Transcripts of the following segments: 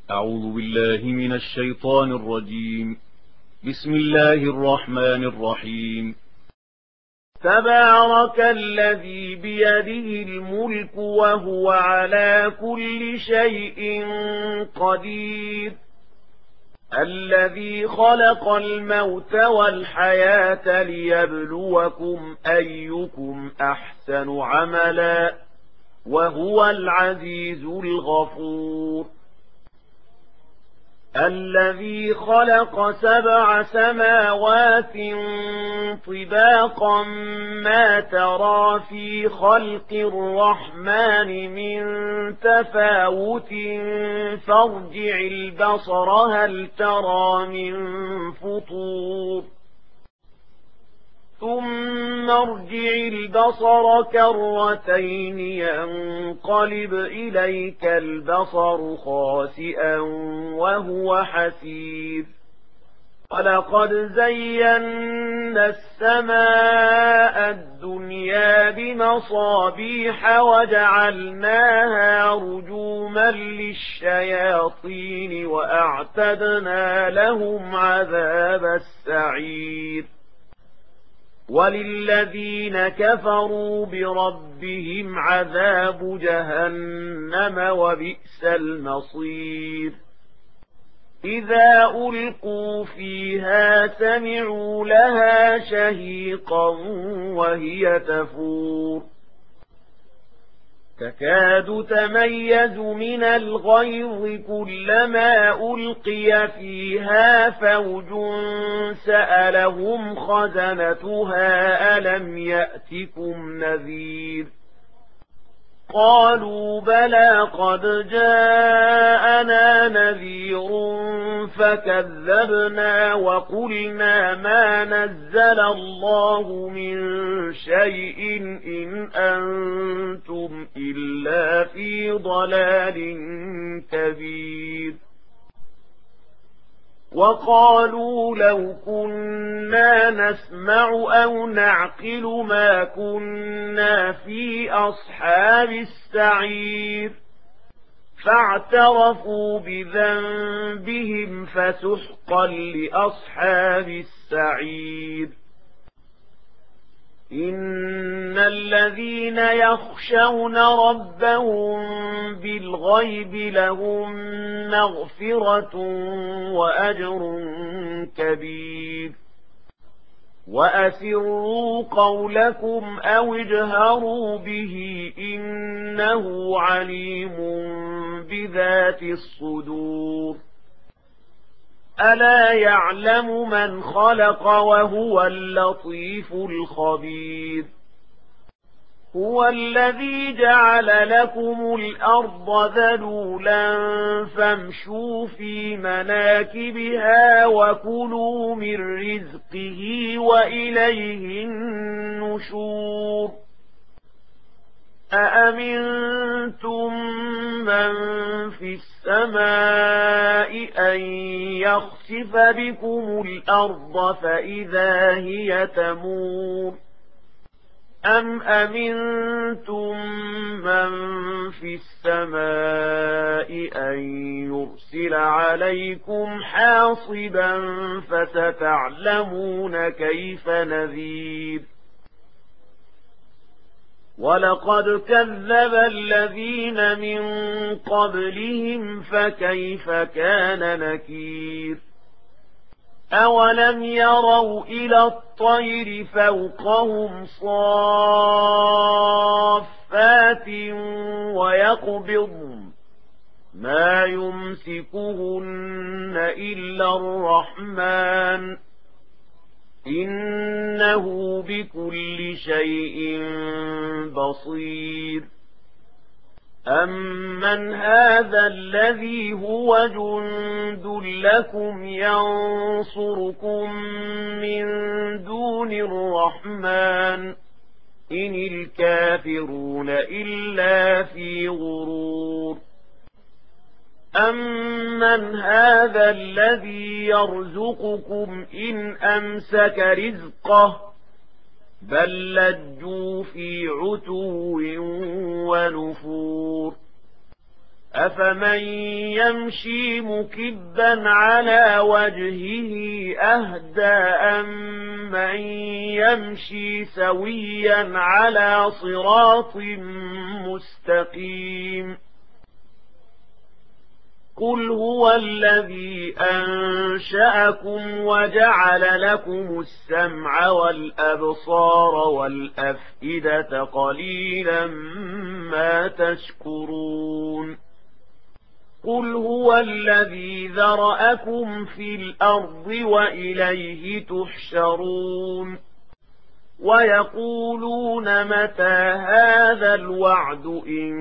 أعوذ بالله من الشيطان الرجيم. بسم الله الرحمن الرحيم. تبارك الذي بيده الملك وهو على كل شيء قدير، الذي خلق الموت والحياة ليبلوكم أيكم أحسن عملا وهو العزيز الغفور. الذي خلق 7 سماوات طباقا ما ترى في خلق الرحمن من تفاوت فارجع البصر هل ترى من فطور ثم ارجع البصر كرتين ينقلب إليك البصر خاسئا وهو حسير. ولقد زينا السماء الدنيا بمصابيح وجعلناها رجوما للشياطين وأعتدنا لهم عذاب السعير. وللذين كفروا بربهم عذاب جهنم وبئس المصير. إذا ألقوا فيها سمعوا لها شهيقا وهي تفور تكاد تميز من الغيظ كلما ألقي فيها فوج سألهم خزنتها ألم يأتكم نذير قالوا بلى قد جاءنا نذير فكذبنا وقلنا ما نزل الله من شيء إن أنتم إلا في ضلال كبير. وقالوا لو كنا نسمع أو نعقل ما كنا في أصحاب السعير فاعترفوا بذنبهم فسحقا لأصحاب السعير. إن الذين يخشون ربهم بالغيب لهم مغفرة وأجر كبير. وأسروا قولكم أو اجهروا به إنه عليم بذات الصدور. ألا يعلم من خلق وهو اللطيف الخبير. هو الذي جعل لكم الأرض ذلولا فامشوا في مناكبها وكلوا من رزقه وإليه النشور. أأمنتم من في السماء أن يخسف بكم الأرض فإذا هي تمور أم أمنتم من في السماء أن يرسل عليكم حاصبا فستعلمون كيف نذير. ولقد كذب الذين من قبلهم فكيف كان نكير. أولم يروا إلى الطير فوقهم صافات ويقبضن ما يمسكهن إلا الرحمن إنه بكل شيء بصير. أمن هذا الذي هو جند لكم ينصركم من دون الرحمن إن الكافرون إلا في غرور. أمن هذا الذي يرزقكم إن أمسك رزقه بل لجوا في عتو ونفور. أفمن يمشي مكبا على وجهه أهدى أم من يمشي سويا على صراط مستقيم قل هو الذي أنشأكم وجعل لكم السمع والأبصار والأفئدة قليلا ما تشكرون قل هو الذي ذرأكم في الأرض وإليه تحشرون ويقولون متى هذا الوعد إن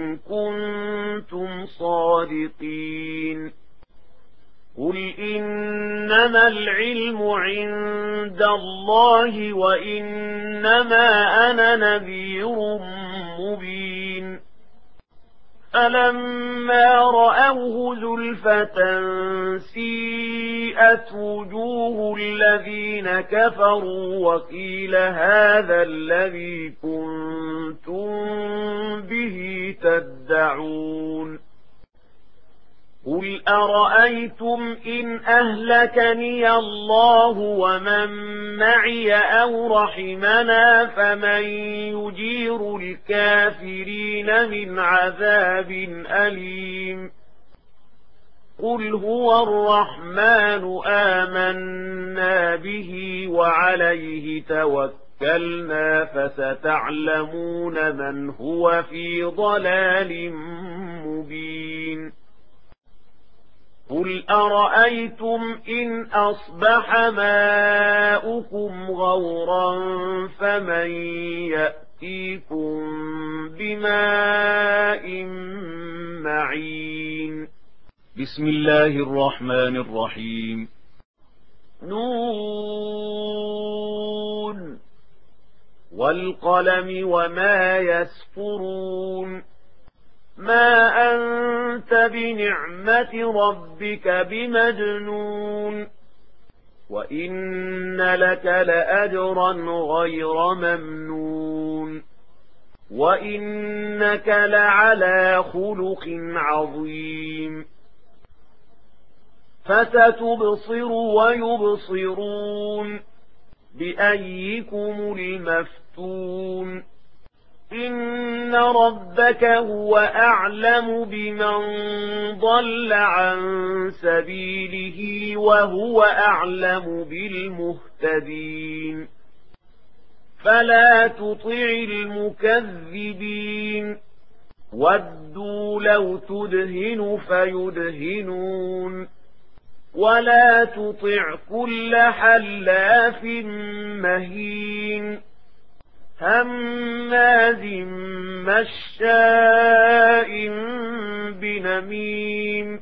كنتم صادقين قل إنما العلم عند الله وإنما أنا نذير مبين فلما رأوه زلفة سيئت وجوه الذين كفروا وقيل هذا الذي كنتم به تدعون قل أرأيتم إن أهلكني الله ومن معي أو رحمنا فمن يجير الكافرين من عذاب أليم قل هو الرحمن آمنا به وعليه توكلنا فستعلمون من هو في ضلال مبين قل أرأيتم إن أصبح ماؤكم غورا فمن يأتيكم بماء معين بسم الله الرحمن الرحيم نون والقلم وما يسطرون ما أنت بنعمة ربك بمجنون وإن لك لأجرا غير ممنون وإنك لعلى خلق عظيم فستبصر ويبصرون بأيكم المفتون إن ربك هو أعلم بمن ضل عن سبيله وهو أعلم بالمهتدين فلا تطع المكذبين ودوا لو تدهن فيدهنون ولا تطع كل حلاف مهين هماز مشاء بنميم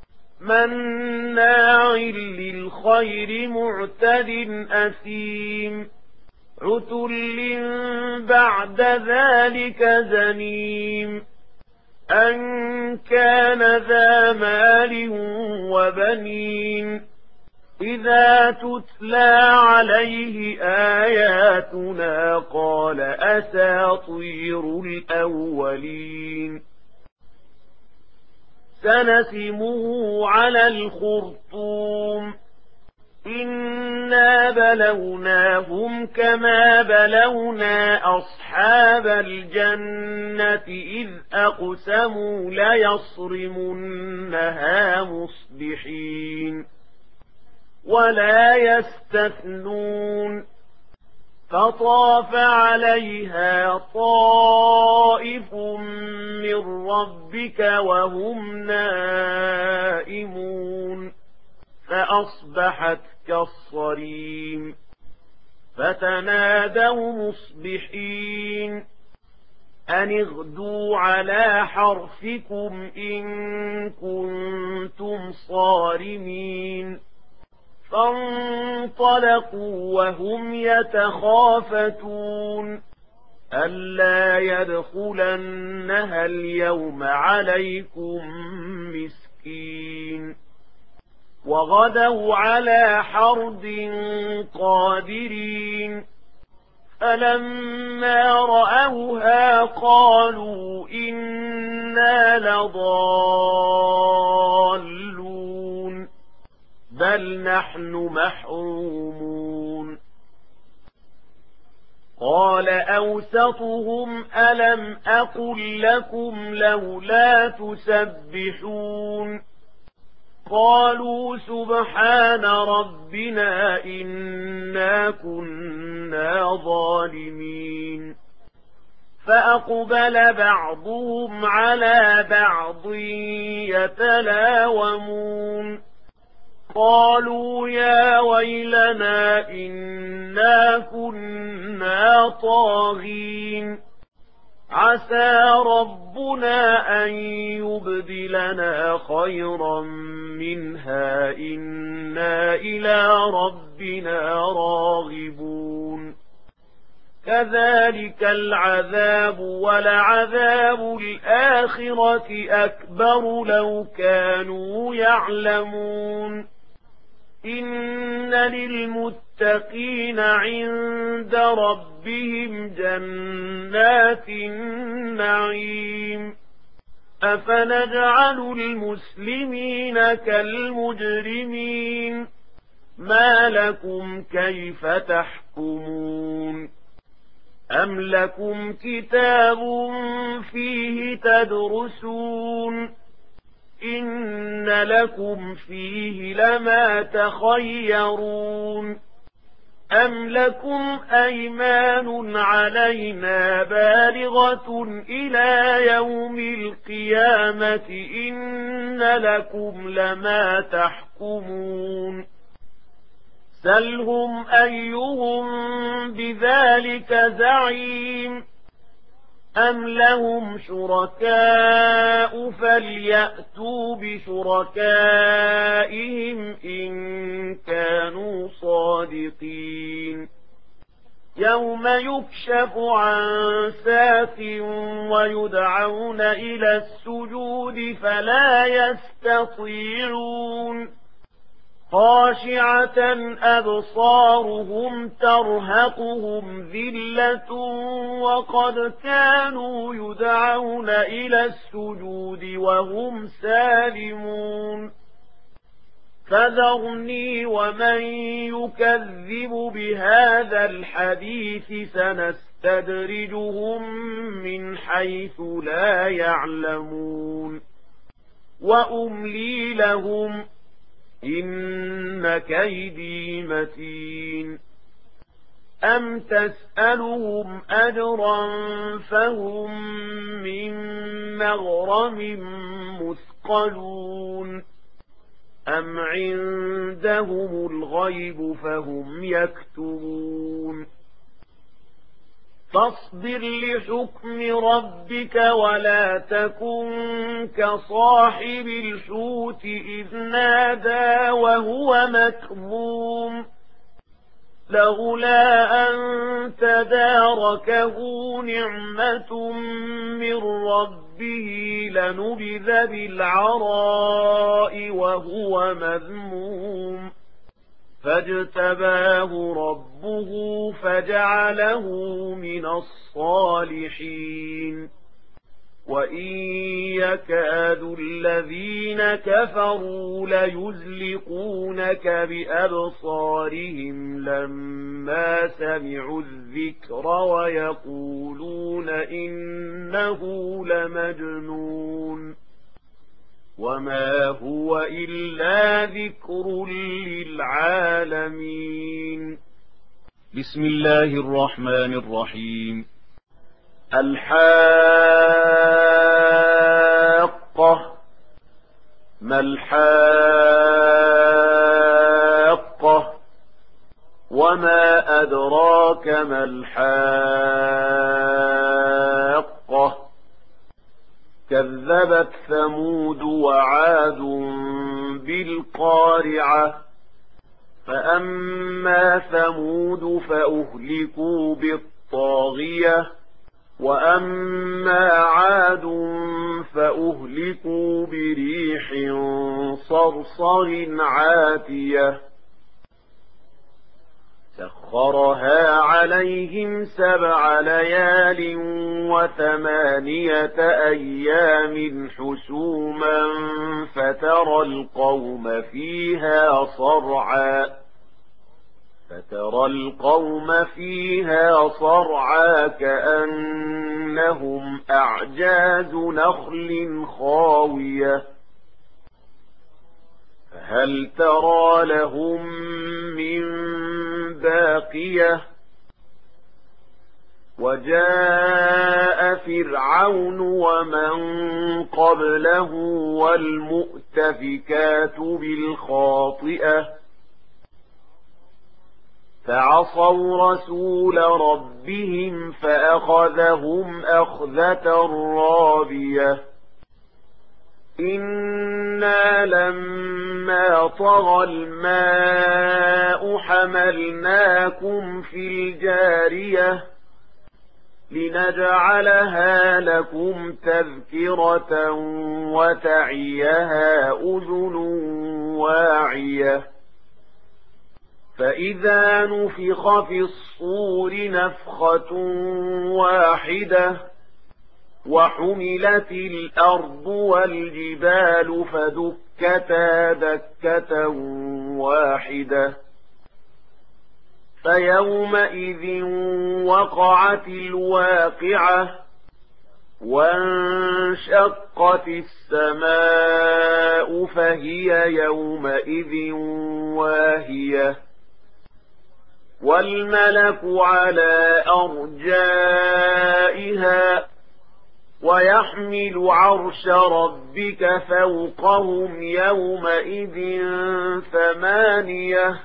مناع للخير معتد أثيم عتل بعد ذلك زنيم أن كان ذا مال وبنين إذا تتلى عليه آياتنا قال أساطير الأولين سنسمه على الخرطوم إنا بلوناهم كما بلونا أصحاب الجنة إذ أقسموا ليصرمنها مصبحين ولا يستثنون فطاف عليها طائف من ربك وهم نائمون فأصبحت كالصريم فتنادوا مصبحين أن اغدوا على حرثكم إن كنتم صارمين فانطلقوا وهم يتخافتون ألا يدخلنها اليوم عليكم مسكين وغدوا على حرد قادرين فلما رأوها قالوا إنا لضالون بل نحن محرومون قال أوسطهم ألم أقل لكم لولا تسبحون قالوا سبحان ربنا إنا كنا ظالمين فأقبل بعضهم على بعض يتلاومون قالوا يا ويلنا إنا كنا طاغين عسى ربنا أن يبدلنا خيرا منها إنا إلى ربنا راغبون كذلك العذاب ولعذاب الآخرة أكبر لو كانوا يعلمون إن للمتقين عند ربهم جنات النعيم أفنجعل المسلمين كالمجرمين ما لكم كيف تحكمون أم لكم كتاب فيه تدرسون إن لكم فيه لما تخيرون أم لكم أيمان علينا بالغة إلى يوم القيامة إن لكم لما تحكمون سلهم أيهم بذلك زعيم أم لهم شركاء فليأتوا بشركائهم إن كانوا صادقين يوم يكشف عن ساق ويدعون إلى السجود فلا يستطيعون خاشعة أبصارهم ترهقهم ذلة وقد كانوا يدعون إلى السجود وهم سالمون فذرني ومن يكذب بهذا الحديث سنستدرجهم من حيث لا يعلمون وأملي لهم إن كيدي متين أم تسألهم أجرا فهم من مغرم مثقلون أم عندهم الغيب فهم يكتبون فاصبر لحكم ربك ولا تكن كصاحب الحوت إذ نادى وهو مكظوم لولا أن تداركه نعمة من ربه لنبذ بالعراء وهو مذموم فاجتباه ربه فجعله من الصالحين وإن يكاد الذين كفروا ليزلقونك بأبصارهم لما سمعوا الذكر ويقولون إنه لمجنون وما هو إلا ذكر للعالمين بسم الله الرحمن الرحيم الحاقة ما الحاقة وما أدراك ما الحاقة كذبت ثمود وعاد بالقارعة فأما ثمود فأهلكوا بالطاغية وأما عاد فأهلكوا بريح صرصر عاتية سخرها عليهم 7 ليال و8 أيام حسوما فترى القوم فيها صرعى كأنهم أعجاز نخل خاوية فهل ترى لهم من باقية وجاء فرعون ومن قبله والمؤتفكات بالخاطئة فعصوا رسول ربهم فأخذهم أخذة رابية إنا لما طغى الماء حملناكم في الجارية لنجعلها لكم تذكرة وتعيها أذن واعية فإذا نفخ في الصور نفخة واحدة وحملت الأرض والجبال فدكتا دكة واحدة فيومئذ وقعت الواقعة وانشقت السماء فهي يومئذ واهية والملك على أرجائها ويحمل عرش ربك فوقهم يومئذ 8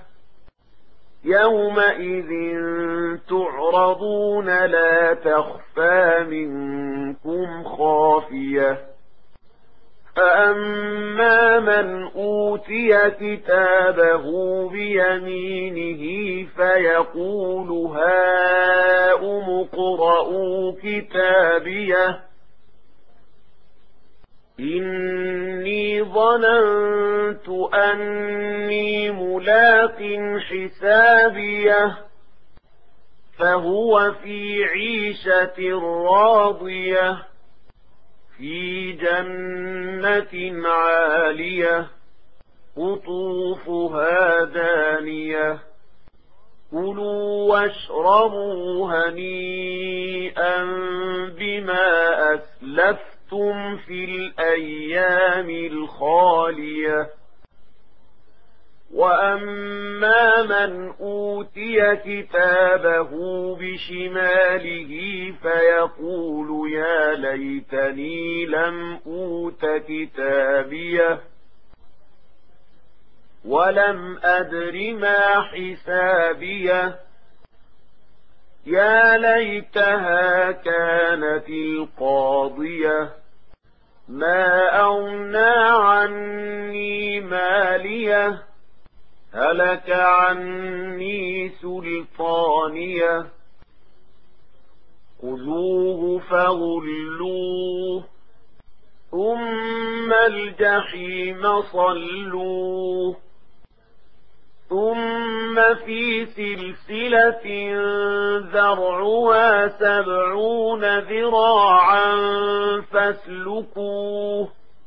يومئذ تعرضون لا تخفى منكم خافية فأما من أوتي كتابه بيمينه فيقول هاؤم اقرءوا كتابيه إني ظننت أني ملاق حسابيه فهو في عيشة راضية في جنة عالية قطوفها دانية كلوا واشربوا هنيئا بما أسلفتم في الأيام الخالية وأما من أوتي كتابه بشماله فيقول يا ليتني لم أوت كتابيه ولم أدر ما حسابيه يا ليتها كانت القاضية ما أغنى عني ماليه هلك عني سلطانيه خذوه فغلوه ثم الجحيم صلوه ثم في سلسلة ذرعها 70 ذراعا فاسلكوه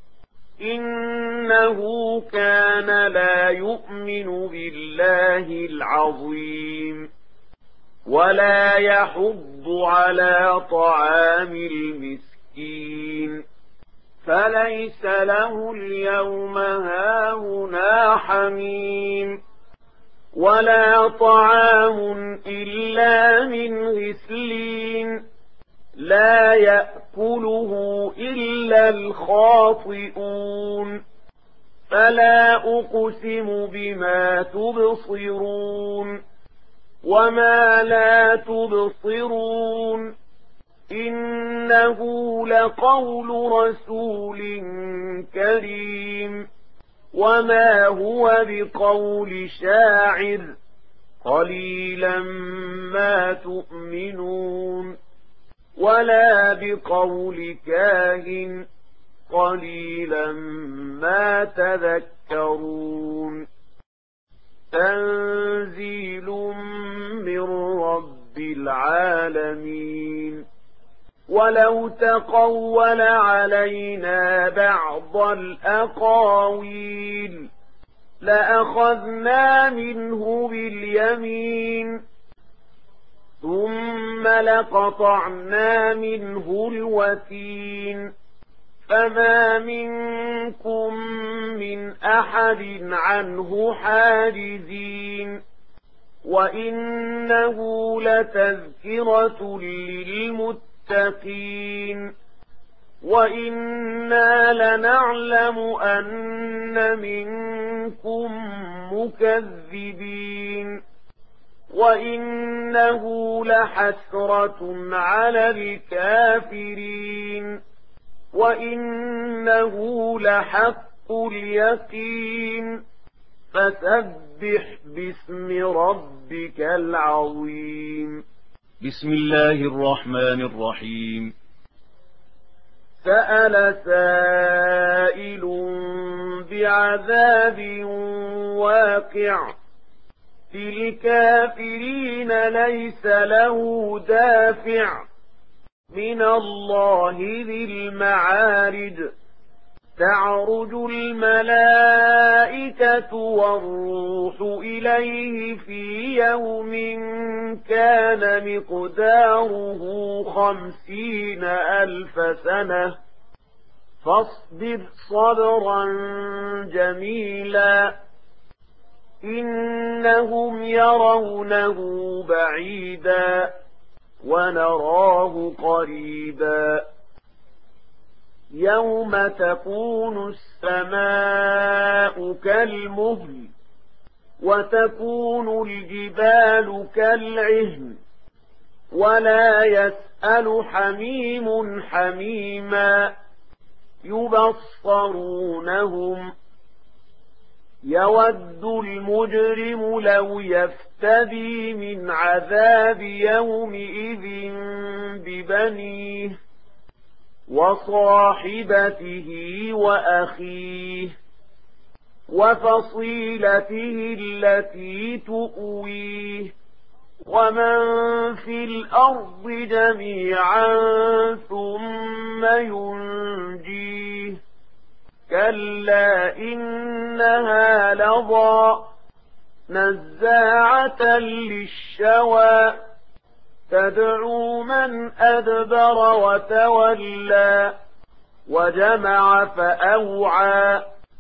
إنه كان لا يؤمن بالله العظيم ولا يحض على طعام المسكين فليس له اليوم هاهنا حميم ولا طعام إلا من غسلين لا يأكله إلا الخاطئون فلا أقسم بما تبصرون وما لا تبصرون إنه لقول رسول كريم وما هو بقول شاعر قليلا ما تؤمنون ولا بقول كاهن قليلا ما تذكرون تنزيل من العالمين ولو تقول علينا بعض الأقاويل لأخذنا منه باليمين ثم لقطعنا منه الوتين فما منكم من أحد عنه حاجزين وإنه لتذكرة للمتقين وإنا لنعلم أن منكم مكذبين وإنه لحسرة على الكافرين وإنه لحق اليقين فسبح باسم ربك العظيم بسم الله الرحمن الرحيم سأل سائل بعذاب واقع للكافرين ليس له دافع من الله ذي المعارج تعرج الملائكة والروح إليه في يوم كان مقداره 50,000 سنة فاصبر صبرا جميلا إنهم يرونه بعيدا ونراه قريبا يوم تكون السماء كالمهل وتكون الجبال كالعهن ولا يسأل حميم حميما يبصرونهم يود المجرم لو يفتدي من عذاب يومئذ ببنيه وصاحبته وأخيه وفصيلته التي تؤويه ومن في الأرض جميعا ثم ينجيه كلا إنها لظى نزاعة للشوى تدعو من أدبر وتولى وجمع فأوعى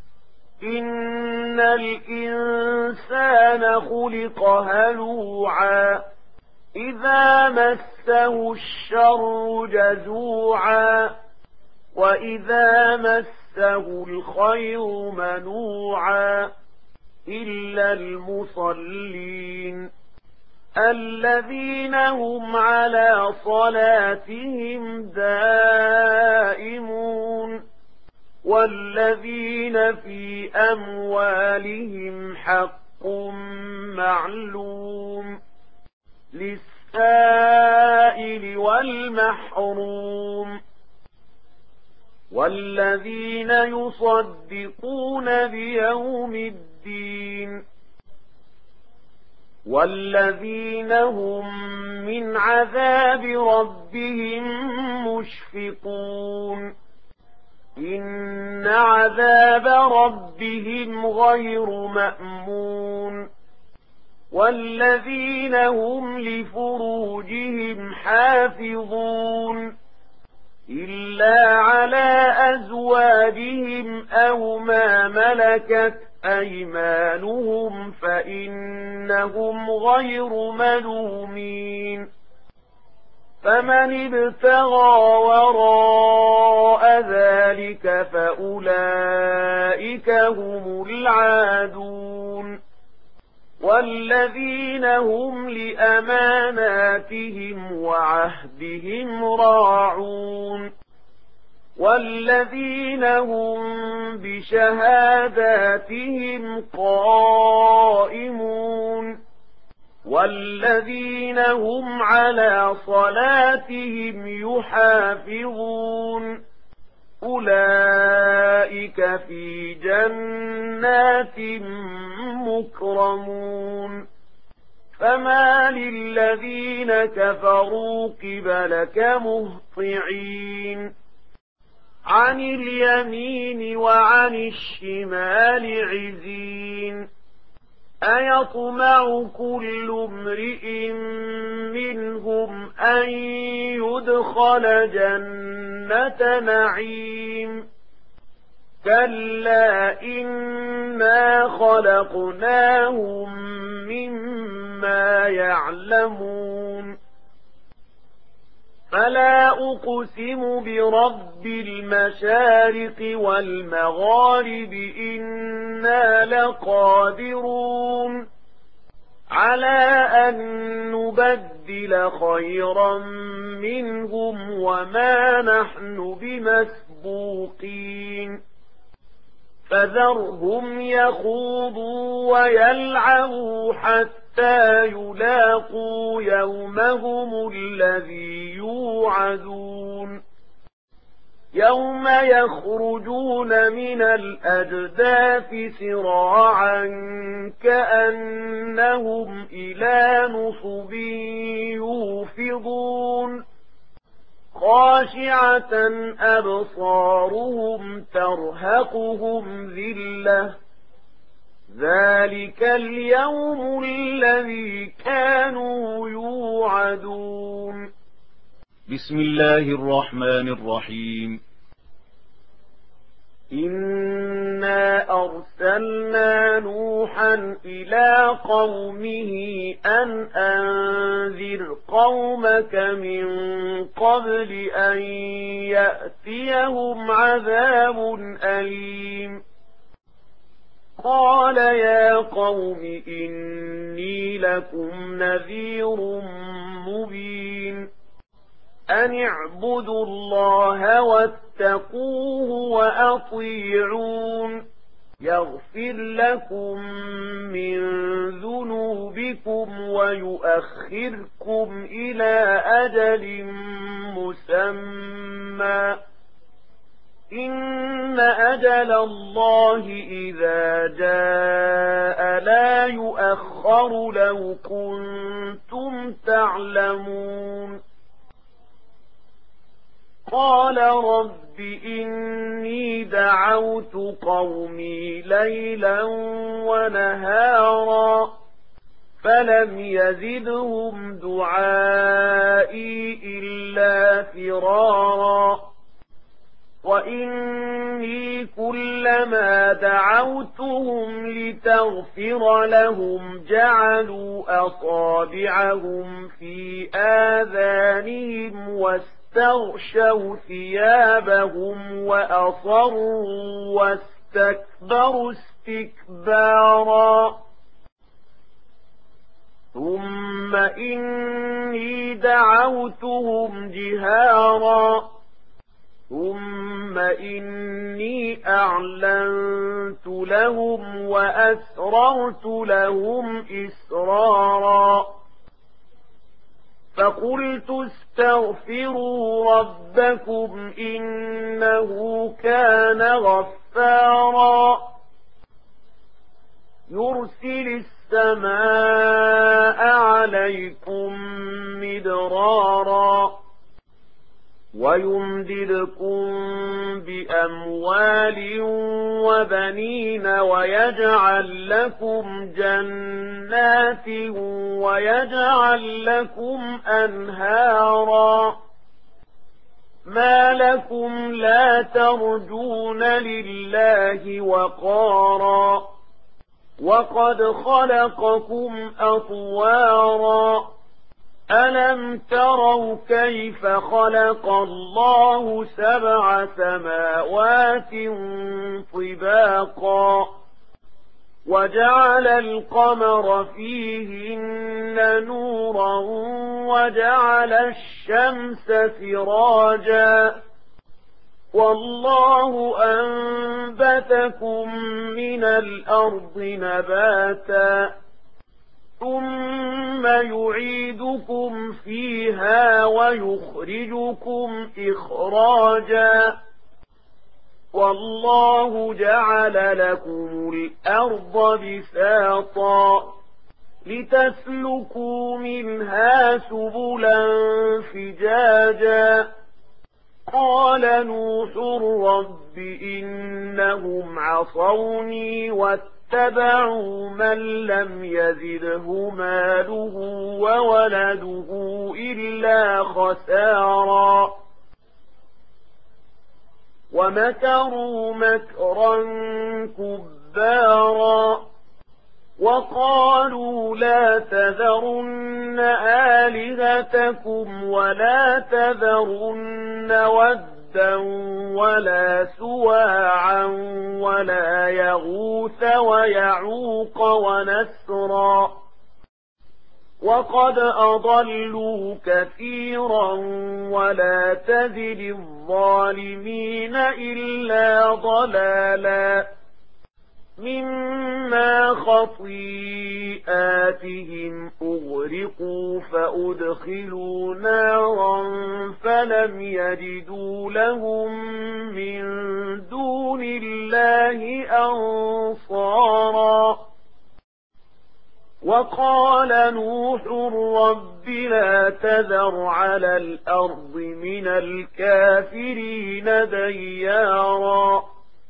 إن الإنسان خلق هلوعا إذا مسه الشر جزوعا وإذا مسه الخير منوعا إلا المصلين الذين هم على صلاتهم دائمون والذين في أموالهم حق معلوم للسائل والمحروم والذين يصدقون بيوم الدين والذين هم من عذاب ربهم مشفقون إن عذاب ربهم غير مأمون والذين هم لفروجهم حافظون إلا على أزواجهم أو ما ملكت أيمانهم فإنهم غير ملومين فمن ابتغى وراء ذلك فأولئك هم العادون والذين هم لأماناتهم وعهدهم راعون والذين هم بشهاداتهم قائمون والذين هم على صلاتهم يحافظون أولئك في جنات مكرمون فما للذين كفروا قبلك مهطعين عن اليمين وعن الشمال عزين أيطمع كل امرئ منهم أن يدخل جنة نعيم كلا إنا خلقناهم مما يعلمون فلا أقسم برب المشارق والمغارب إنا لقادرون على أن نبدل خيرا منهم وما نحن بمسبوقين فذرهم يخوضوا ويلعبوا حتى يلاقوا يومهم الذي يوعدون يوم يخرجون من الأجداث سراعا كأنهم إلى نصب يوفضون خاشعة أبصارهم ترهقهم ذلة ذلك اليوم الذي كانوا يوعدون بسم الله الرحمن الرحيم إنا أرسلنا نوحا إلى قومه أن أنذر قومك من قبل أن يأتيهم عذاب أليم قال يا قوم إني لكم نذير مبين أن اعبدوا الله واتقوه وأطيعون يغفر لكم من ذنوبكم ويؤخركم إلى أجل مسمى إن أجل الله إذا جاء لا يؤخر لو كنتم تعلمون قال رب إني دعوت قومي ليلا ونهارا فلم يزدهم دعائي إلا فرارا وإني كلما دعوتهم لتغفر لهم جعلوا أصابعهم في آذانهم واستغشوا ثيابهم وأصروا واستكبروا استكبارا ثم إني دعوتهم جهارا ثم إني أعلنت لهم وأسررت لهم إسرارا فقلت استغفروا ربكم إنه كان غفارا يرسل السماء عليكم مدرارا ويمددكم بأموال وبنين ويجعل لكم جنات ويجعل لكم أنهارا ما لكم لا ترجون لله وقارا وقد خلقكم أطوارا ألم تروا كيف خلق الله 7 سماوات طباقا وجعل القمر فيهن نورا وجعل الشمس سراجا والله أنبتكم من الأرض نباتا ثم يعيدكم فيها ويخرجكم إخراجا والله جعل لكم الأرض بساطا لتسلكوا منها سبلا فجاجا قال نوح رب إنهم عصوني واتبعوا من لم يزده ماله وولده إلا خسارا ومكروا مكرا كبارا وقالوا لا تذرن آلهتكم ولا تذرن ودا ولا سواعا ولا يغوث ويعوق ونسرا وقد أضلوا كثيرا ولا تزد الظالمين إلا ضلالا مما خطيئاتهم أغرقوا فأدخلوا نارا فلم يجدوا لهم من دون الله أنصارا وقال نوح رب لا تذر على الأرض من الكافرين ديارا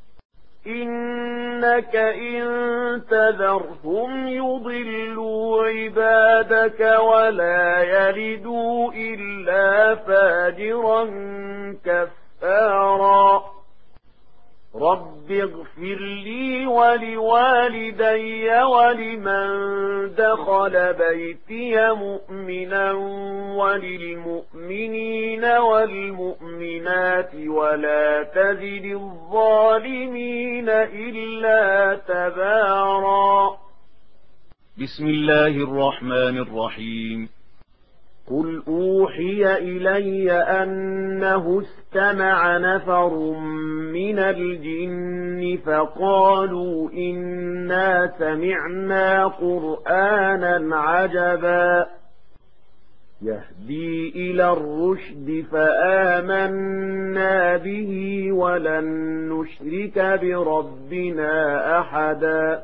إنك إن تذرهم يضلوا عبادك ولا يلدوا إلا فاجرا كفارا رب اغفر لي ولوالدي ولمن دخل بيتي مؤمنا وللمؤمنين والمؤمنات ولا تزد الظالمين إلا تبارا بسم الله الرحمن الرحيم قل أوحي إلي أنه استمع نفر من الجن فقالوا إنا سمعنا قرآنا عجبا يهدي إلى الرشد فآمنا به ولن نشرك بربنا أحدا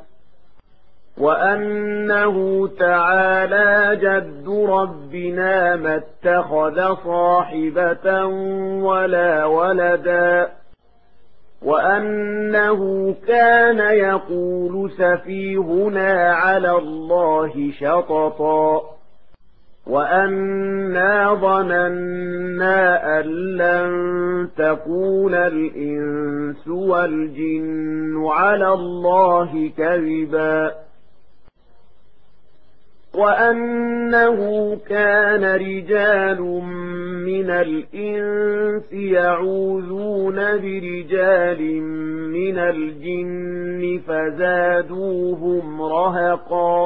وأنه تعالى جد ربنا ما اتخذ صاحبة ولا ولدا وأنه كان يقول سفيهنا على الله شططا وأنا ظننا أن لن تكون الإنس والجن على الله كذبا وأنه كان رجال من الإنس يعوذون برجال من الجن فزادوهم رهقا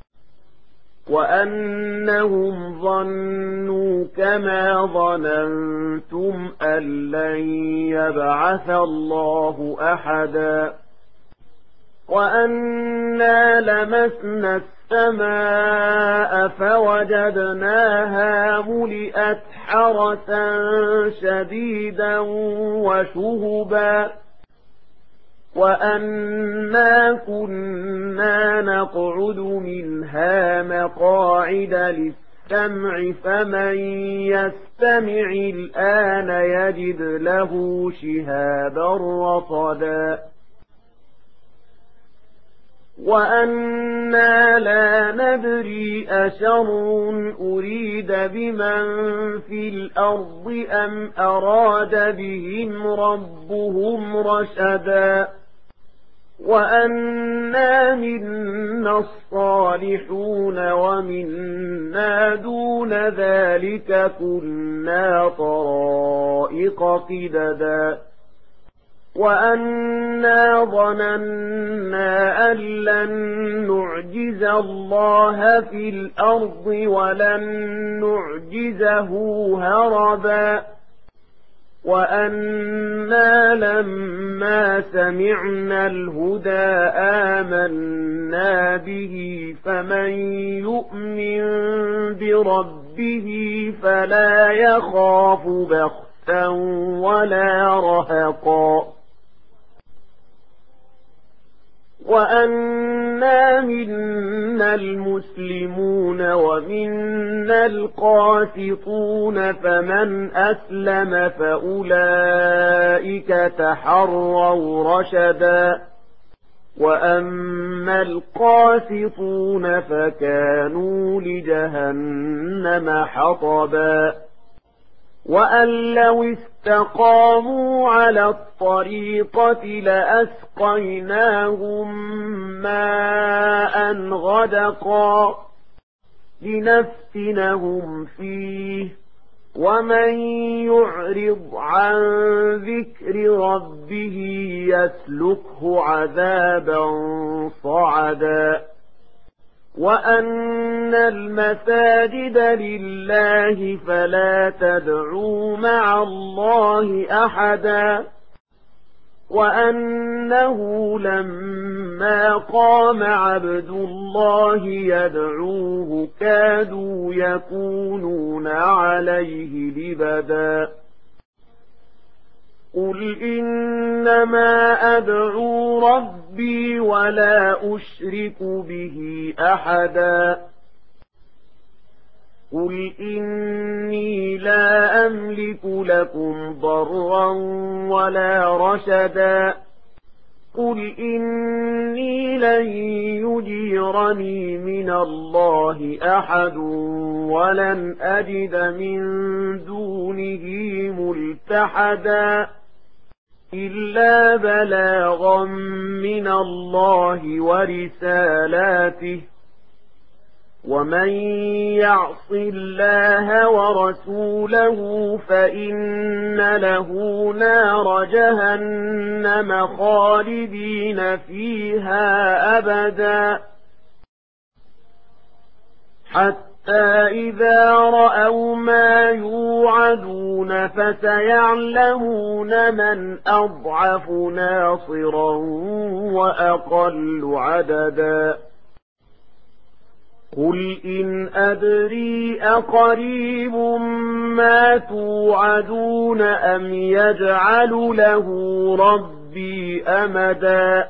وأنهم ظنوا كما ظننتم أن لن يبعث الله أحدا وأنا لمسنا السماء فوجدناها ملئت حرسا شديدا وشهبا وأنا كنا نقعد منها مقاعد للسمع فمن يستمع الآن يجد له شهابا رصدا وأنا لا ندري أشر أريد بمن في الأرض أم أراد بهم ربهم رشدا وأنا منا الصالحون ومنا دون ذلك كنا طرائق قددا وأنا ظننا أن لن نعجز الله في الأرض ولن نعجزه هربا وأنا لما سمعنا الهدى آمنا به فمن يؤمن بربه فلا يخاف بخسا ولا رهقا وأنا منا المسلمون ومنا القاسطون فمن أسلم فأولئك تحروا رشدا وأما القاسطون فكانوا لجهنم حطبا وأن لو استقاموا على الطريقة لأسقيناهم ماء غدقا لنفتنهم فيه ومن يعرض عن ذكر ربه يسلكه عذابا صعدا وأن المساجد لله فلا تدعوا مع الله أحدا وأنه لما قام عبد الله يدعوه كادوا يكونون عليه لبدا قل إنما أدعو ربي ولا أشرك به أحدا قل إني لا أملك لكم ضرا ولا رشدا قل إني لن يجيرني من الله أحد ولن أجد من دونه ملتحدا إلا بلاغا من الله ورسالاته ومن يعص الله ورسوله فإن له نار جهنم خالدين فيها أبدا حتى إذا رأوا ما يوعدون فسيعلمون من أضعف ناصرا وأقل عددا قل إن أدري أقريب ما توعدون أم يجعل له ربي أمدا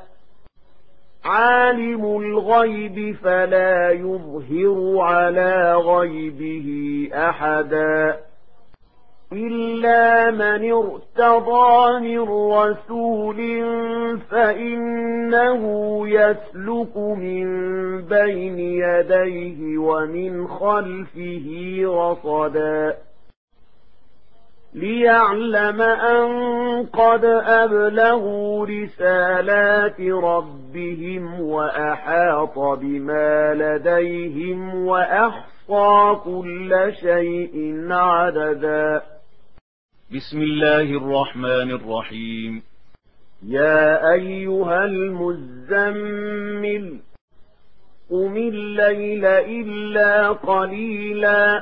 عالم الغيب فلا يظهر على غيبه أحدا إلا من ارتضى من رسول فإنه يسلك من بين يديه ومن خلفه رصدا ليعلم أن قد أبلغوا رسالات ربهم وأحاط بما لديهم وأحصى كل شيء عددا بسم الله الرحمن الرحيم يا أيها المزمل قم الليل إلا قليلا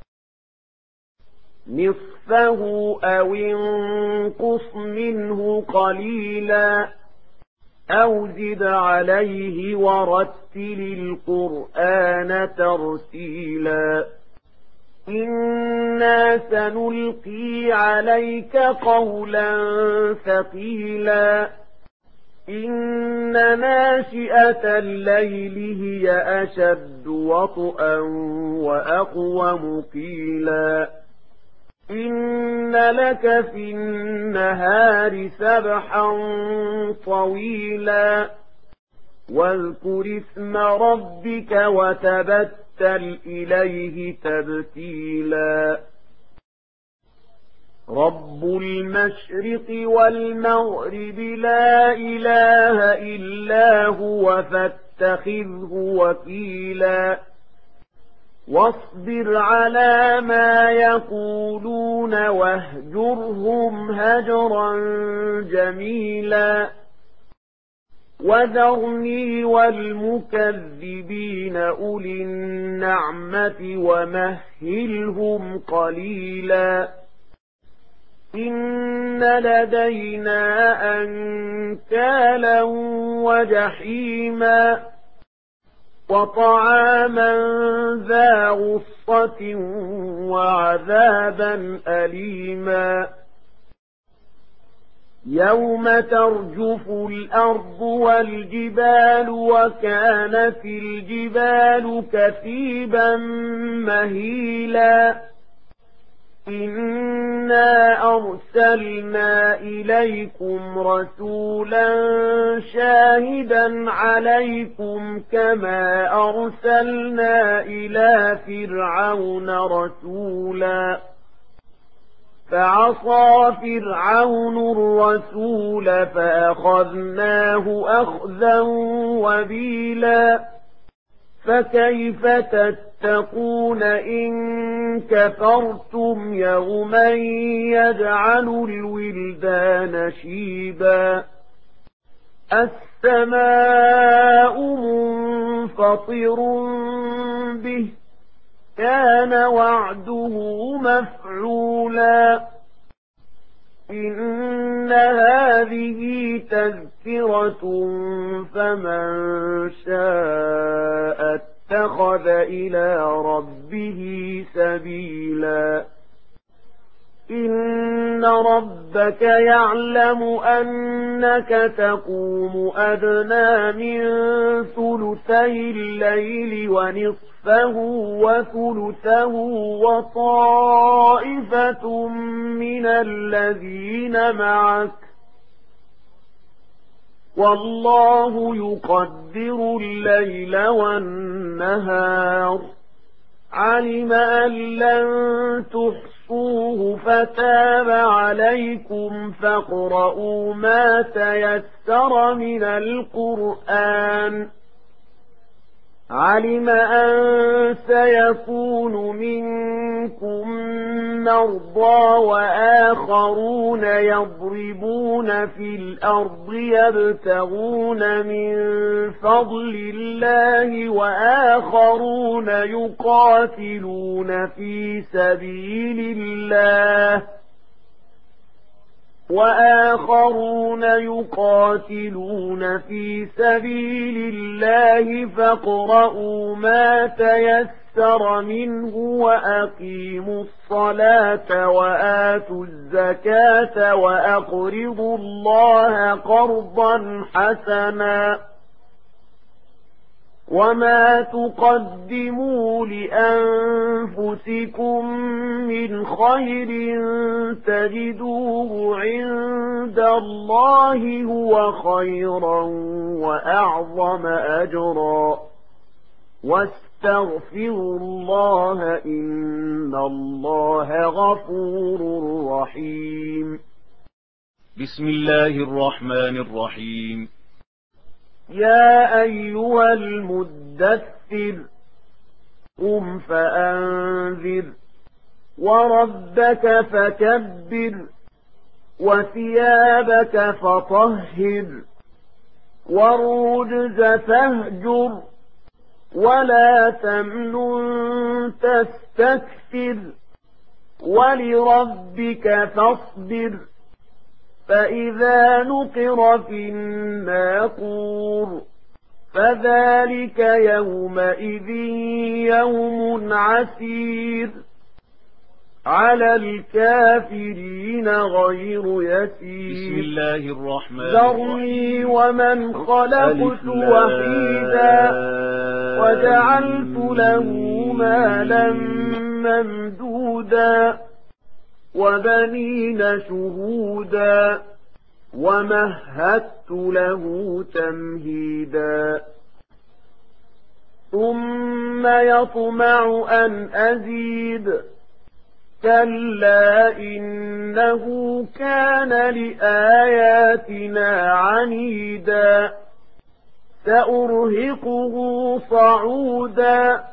نصفه أو انقص منه قليلا أو زد عليه ورتل القرآن ترتيلا إنا سنلقي عليك قولا ثقيلا إن ناشئة الليل هي أشد وطئا وأقوم قيلا إن لك في النهار سبحا طويلا واذكر اسم ربك وتبتل إليه تبتيلا رب المشرق والمغرب لا إله إلا هو فاتخذه وكيلا واصبر على ما يقولون واهجرهم هجرا جميلا وذرني والمكذبين أولي النعمة ومهلهم قليلا إن لدينا أنكالا وجحيما وطعاما ذا غصة وعذابا أليما يوم ترجف الأرض والجبال وكانت الجبال كثيبا مهيلا إنا أرسلنا إليكم رسولا شاهدا عليكم كما أرسلنا إلى فرعون رسولا فعصى فرعون الرسول فأخذناه أخذا وبيلا فكيف تتقون إن كفرتم يوما يجعل الولدان شيبا السماء منفطر به كان وعده مفعولا إن هذه تذكرة فمن شاء اتخذ إلى ربه سبيلا إن ربك يعلم أنك تقوم أدنى من ثلثي الليل ونصفه وثلثه وطائفة من الذين معك والله يقدر الليل والنهار علم أن لن تحصوه فتاب عليكم فاقرؤوا ما تيسر من القرآن علم أن سيكون منكم مرضى وآخرون يضربون في الأرض يبتغون من فضل الله وآخرون يقاتلون في سبيل الله فاقرؤوا ما تيسر منه وأقيموا الصلاة وآتوا الزكاة وأقرضوا الله قرضا حسنا وما تقدموا لأنفسكم من خير تجدوه عند الله هو خيرا وأعظم أجرا واستغفروا الله إن الله غفور رحيم بسم الله الرحمن الرحيم يا أيها المدثر قم فأنذر وربك فكبر وثيابك فطهر والرجز فاهجر ولا تمنن تستكثر ولربك فاصبر فإذا نقر في الناقور فذلك يومئذ يوم عسير على الكافرين غير يسير بسم الله الرحمن ذرني ومن خلقت وحيدا وجعلت له مالا ممدودا وبنين شهودا ومهدت له تمهيدا ثم يطمع أن أزيد كلا إنه كان لآياتنا عنيدا سأرهقه صعودا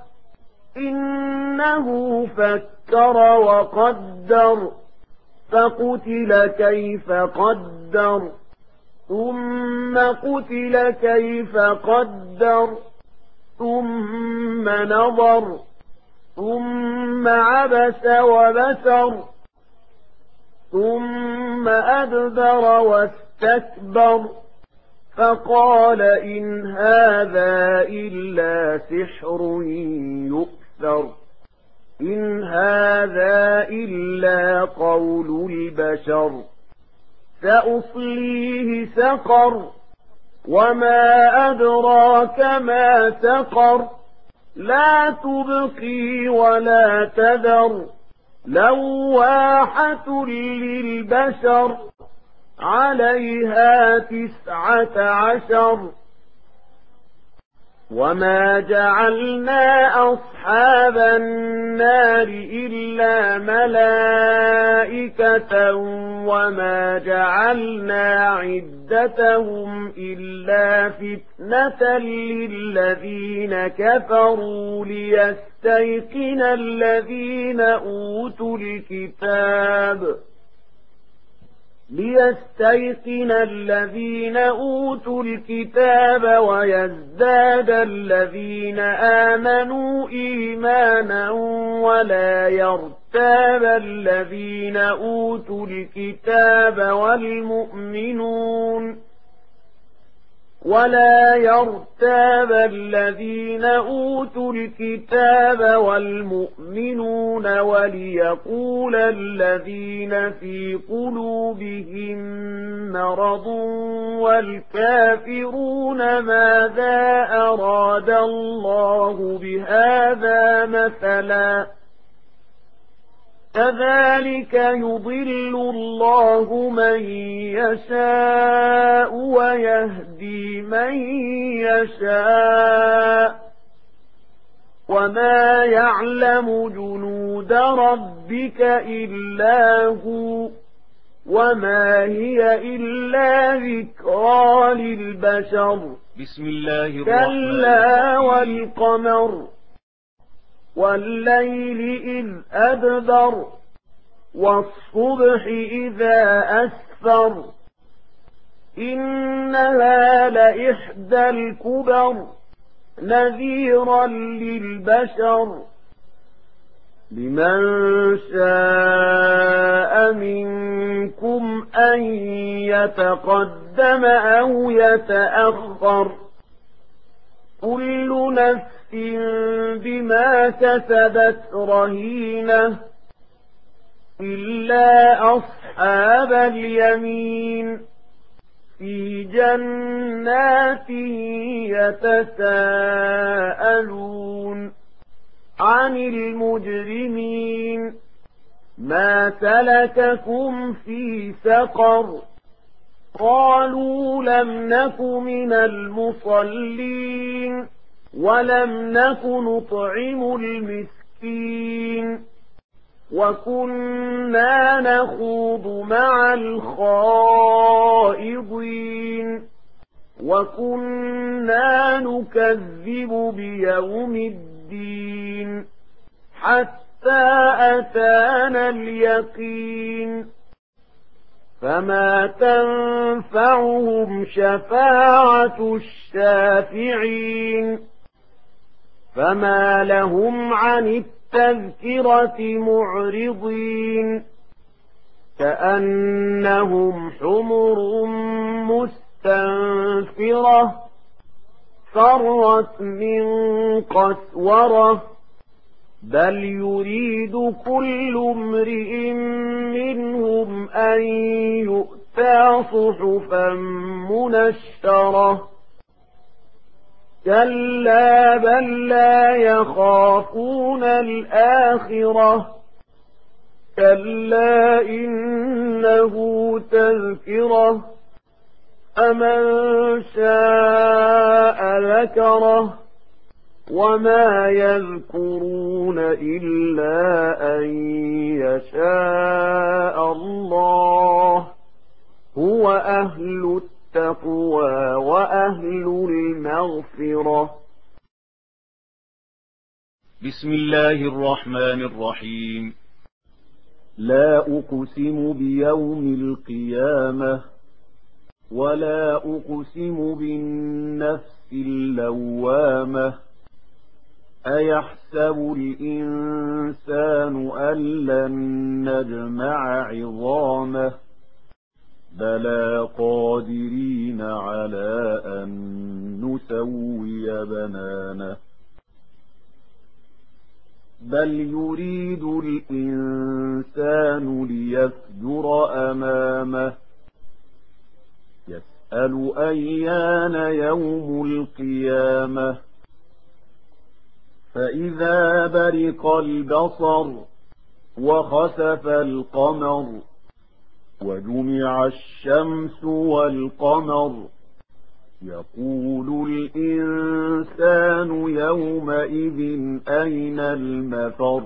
إنه فكر وقدر فقتل كيف قدر ثم قتل كيف قدر ثم نظر ثم عبس وبسر ثم أدبر واستكبر فقال إن هذا إلا سحر يؤثر إن هذا إلا قول البشر سأصليه سقر وما أدراك ما سقر لا تبقي ولا تذر لواحة للبشر عليها 19 وما جعلنا أصحاب النار إلا ملائكة وما جعلنا عدتهم إلا فتنة للذين كفروا ليستيقن الذين أوتوا الكتاب ويزداد الذين آمنوا إيمانا ولا يرتاب الذين أوتوا الكتاب والمؤمنون وليقول الذين في قلوبهم مرض والكافرون ماذا أراد الله بهذا مثلا كذلك يضل الله من يشاء ويهدي من يشاء وما يعلم جنود ربك إلا هو وما هي إلا ذكرى للبشر بسم الله الرحمن كلا والقمر والليل إذ أدبر والصبح إذا أسفر إنها لإحدى الكبر نذيرا للبشر لمن شاء منكم أن يتقدم أو يتأخر كل نفس بما كسبت رهينة إلا أصحاب اليمين في جنات يتساءلون عن المجرمين ما سلككم في سقر قالوا لم نك من المصلين ولم نك نطعم المسكين وكنا نخوض مع الخائضين وكنا نكذب بيوم الدين حتى أتانا اليقين فما تنفعهم شفاعة الشافعين فما لهم عن التذكرة معرضين كأنهم حمر مستنفرة فرت من قسورة بل يريد كل امرئ منهم أن يؤتى صحفا منشرة كلا بل لا يخافون الآخرة كلا إنه تذكرة أمن شاء ذكره وما يذكرون إلا أن يشاء الله هو أهل التقوى وأهل المغفرة بسم الله الرحمن الرحيم لا أقسم بيوم القيامة ولا أقسم بالنفس اللوامة أيحسب الإنسان أن لن نجمع عظامه بلى قادرين على أن نسوي بنانه بل يريد الإنسان ليفجر أمامه يسأل أيان يوم القيامة فإذا برق البصر وخسف القمر وجمع الشمس والقمر يقول الإنسان يومئذ أين المفر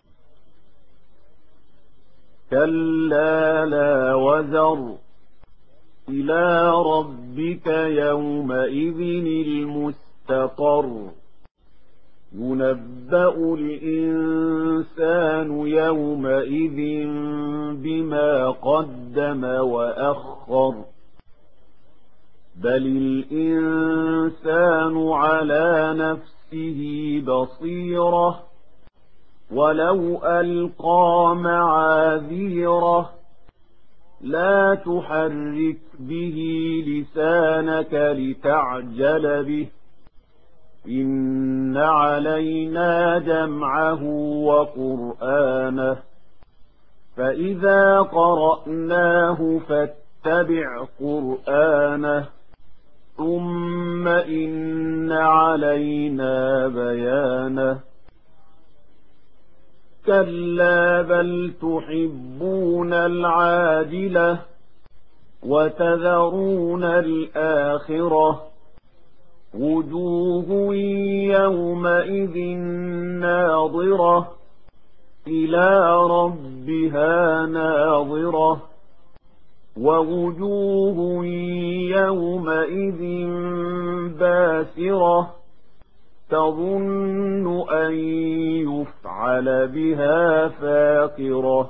كلا لا وزر إلى ربك يومئذ المستقر ينبأ الإنسان يومئذ بما قدم وأخر بل الإنسان على نفسه بصيرة ولو ألقى معاذيره لا تحرك به لسانك لتعجل به إن علينا جمعه وقرآنه فإذا قرأناه فاتبع قرآنه ثم إن علينا بيانه كلا بل تحبون العاجلة وتذرون الآخرة وجوه يومئذ ناظرة إلى ربها ناظرة ووجوه يومئذ باسرة تظن أن يفعل بها فاقرة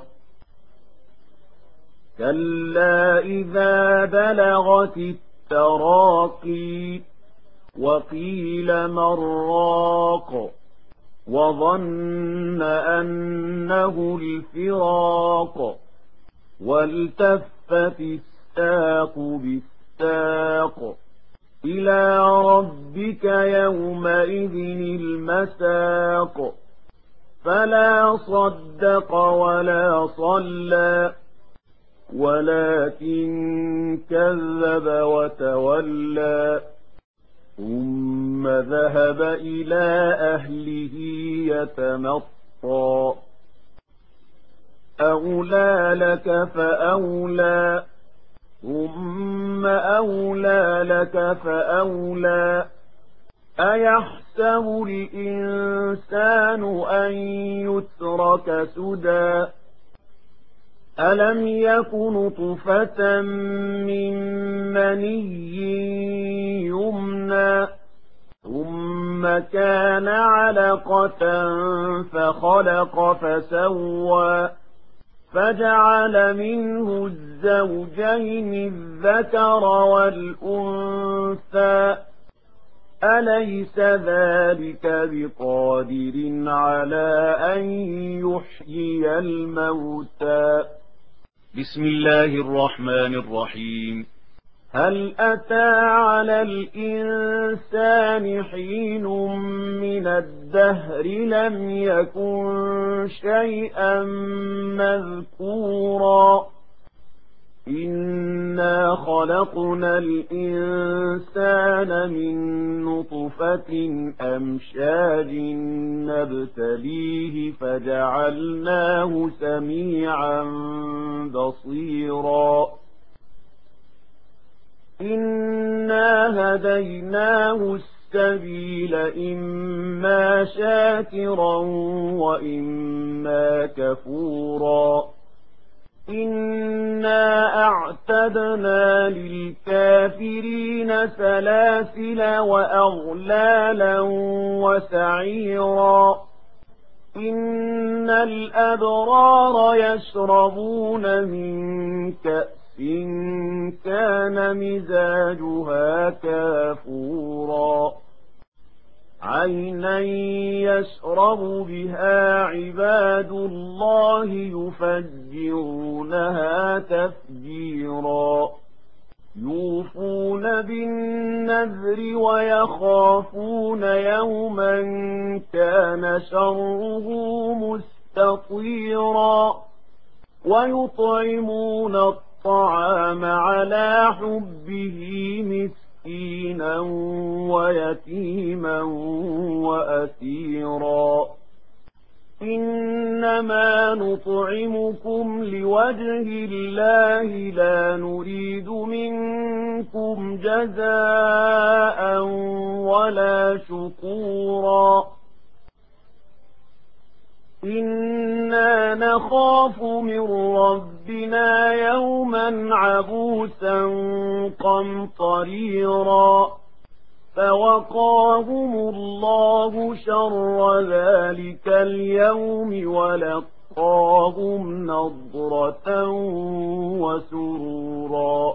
كلا إذا بلغت التراقي وقيل من راق وظن أنه الفراق والتفت الساق بالساق إلى ربك يومئذ المساق فلا صدق ولا صلى ولكن كذب وتولى ثم ذهب إلى أهله يتمطى أولى لك فأولى ثم أولى لك فأولى أيحسب الإنسان أن يترك سدى ألم يكن طفة من مني يمنى ثم كان علقة فخلق فسوى فجعل منه الزوجين الذكر والأنثى أليس ذلك بقادر على أن يحيي الموتى بسم الله الرحمن الرحيم هل أتى على الإنسان حين من الدهر لم يكن شيئا مذكورا إنا خلقنا الإنسان من نطفة أمشاج نبتليه فجعلناه سميعا بصيرا إنا هديناه السبيل إما شاكرا وإما كفورا إنا أعتدنا للكافرين سلاسل وأغلالا وسعيرا إن الأبرار يشربون من كأس كان مزاجها كافورا عينا يشرب بها عباد الله يفجرونها تفجيرا يوفون بالنذر ويخافون يوما كان شره مستطيرا ويطعمون الطعام الطعام على حبه مسكينا ويتيما وأسيرا إنما نطعمكم لوجه الله لا نريد منكم جزاء ولا شكورا إنا نخاف من ربنا يوما عبوسا قمطريرا فوقاهم الله شر ذلك اليوم ولقاهم نضرة وسرورا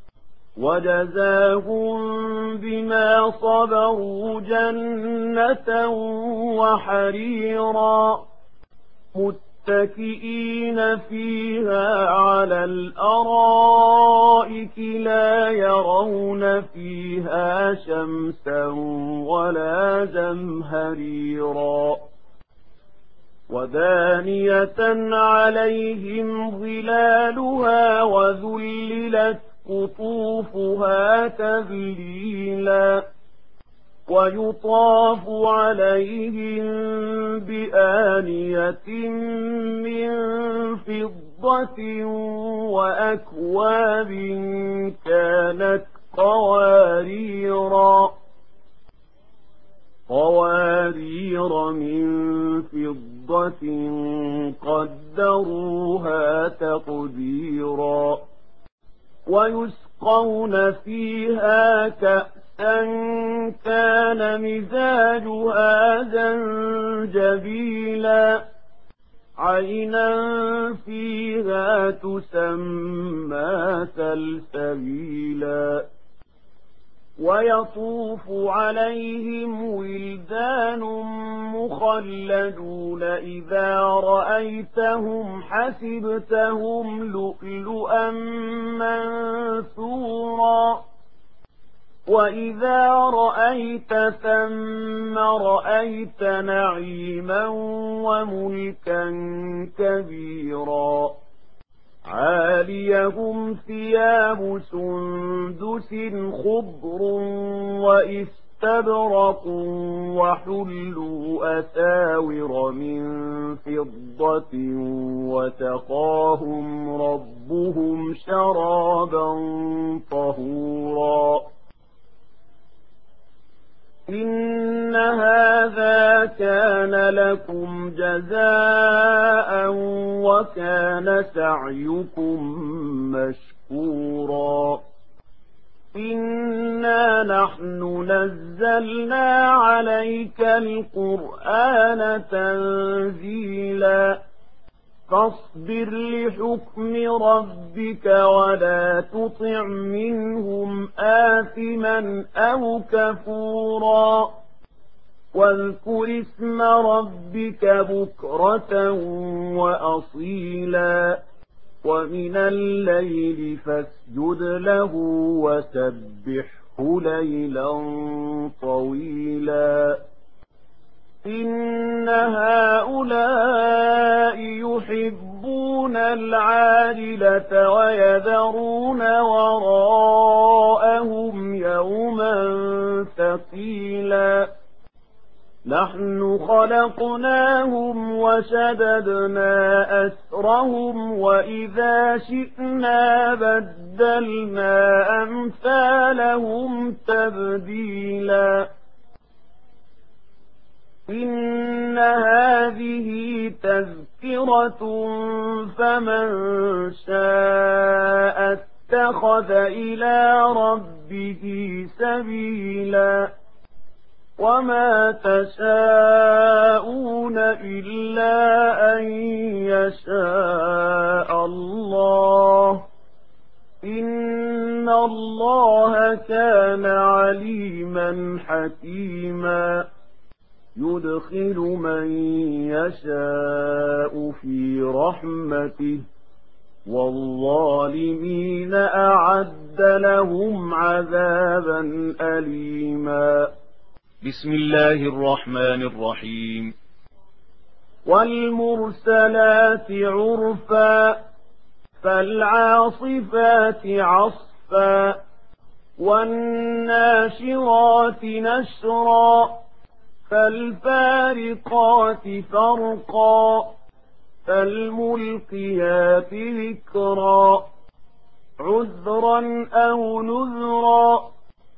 وجزاهم بما صبروا جنة وحريرا متكئين فيها على الأرائك لا يرون فيها شمسا ولا زمهريرا ودانية عليهم ظلالها وذللت قطوفها تذليلا ويطاف عليهم بآنية من فضة وأكواب كانت قوارير من فضة قدروها تقديرا ويسقون فيها كأسا كان مزاجها زنجبيلا عينا فيها تسمى سلسبيلا ويطوف عليهم ولدان مخلدون إذا رأيتهم حسبتهم لؤلؤا منثورا وإذا رأيت ثم رأيت نعيما وملكا كبيرا عاليهم ثياب سندس خضر وإستبرق وحلوا أساور من فضة وسقاهم ربهم شرابا طهورا إن هذا كان لكم جزاء وكان سعيكم مشكورا إنا نحن نزلنا عليك القرآن تنزيلا فاصبر لحكم ربك ولا تطع منهم آثما أو كفورا واذكر اسم ربك بكرة وأصيلا ومن الليل فاسجد له وسبحه ليلا طويلا إن هؤلاء يحبون العاجلة ويذرون وراءهم يوما ثقيلا نحن خلقناهم وشددنا أسرهم وإذا شئنا بدلنا أمثالهم تبديلا إن هذه تذكرة فمن شاء اتخذ إلى ربه سبيلا وما تشاءون إلا أن يشاء الله إن الله كان عليما حكيما يدخل من يشاء في رحمته والظالمين أعد لهم عذابا أليما بسم الله الرحمن الرحيم والمرسلات عرفا فالعاصفات عصفا والناشرات نشرا فالفارقات فرقا فالملقيات ذكرا عذرا أو نذرا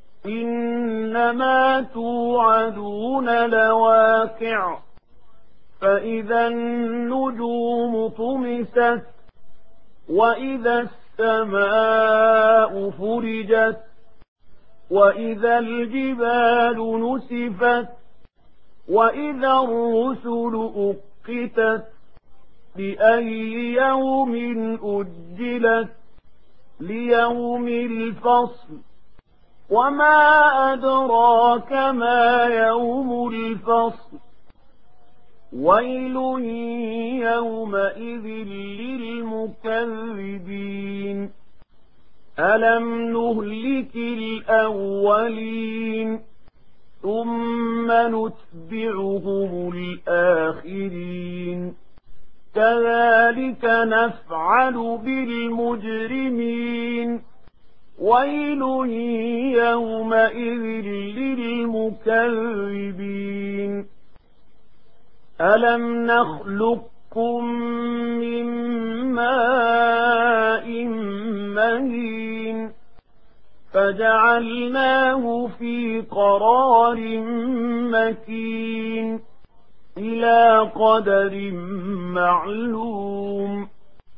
إنما توعدون لواقع فإذا النجوم طمست وإذا السماء فرجت وإذا الجبال نسفت وإذا الرسل أقتت لأي يوم أجلت ليوم الفصل وما أدراك ما يوم الفصل ويل يومئذ للمكذبين ألم نهلك الأولين ثم نتبعهم الآخرين كذلك نفعل بالمجرمين ويل يومئذ للمكذبين ألم نخلقكم من ماء مهين فجعلناه في قرار مكين إلى قدر معلوم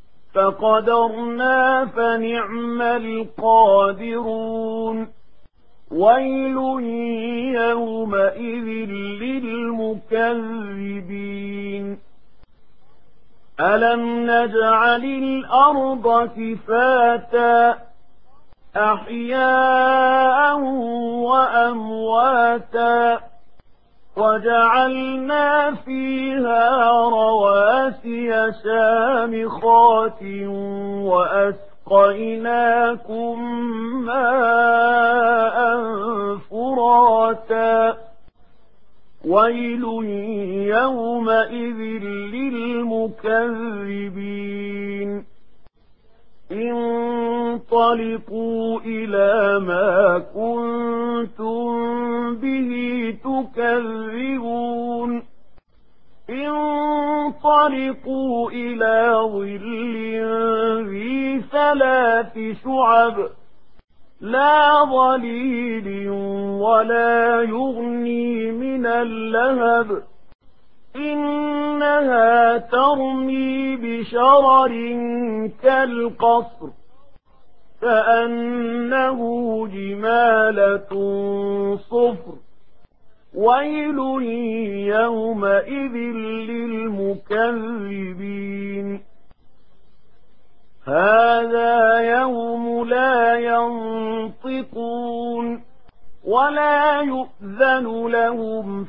فقدرنا فنعم القادرون ويل يومئذ للمكذبين ألم نجعل الأرض كفاتا أحياء وأمواتا وجعلنا فيها رواسي شامخات وأسقيناكم ماء فراتا ويل يومئذ للمكذبين انطلقوا إلى ما كنتم به تكذبون انطلقوا إلى ظل ذي 3 شعب لا ظليل ولا يغني من اللهب إنها ترمي بشرر كالقصر كأنه جمالة صفر ويل يومئذ للمكذبين هذا يوم لا ينطقون ولا يؤذن لهم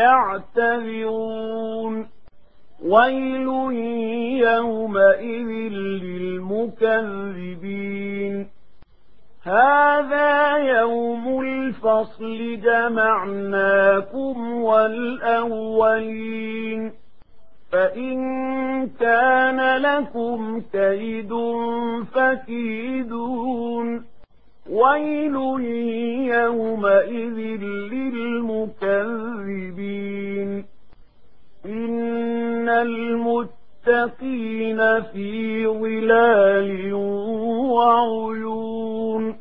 فيعتذرون ويل يومئذ للمكذبين هذا يوم الفصل جمعناكم والأولين فإن كان لكم كيد فكيدون ويل يومئذ للمكذبين إن المتقين في ظلال وعيون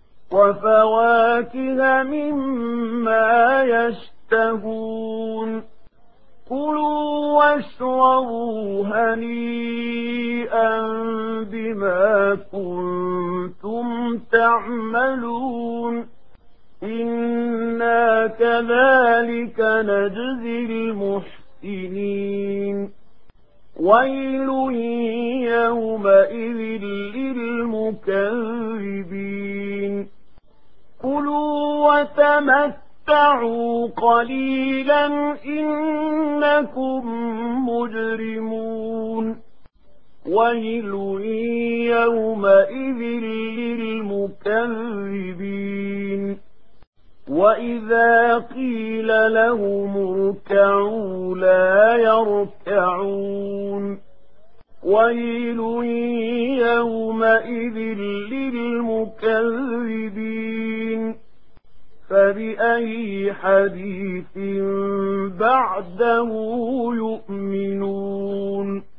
وفواكه مما يشتهون كلوا واشربوا هنيئا بما كنتم تعملون إنا كذلك نجزي المحسنين ويل يومئذ للمكذبين كلوا وتمتعوا قليلا إنكم مجرمون ويل يومئذ للمكذبين وإذا قيل لهم اركعوا لا يركعون ويل يومئذ للمكذبين فبأي حديث بعده يؤمنون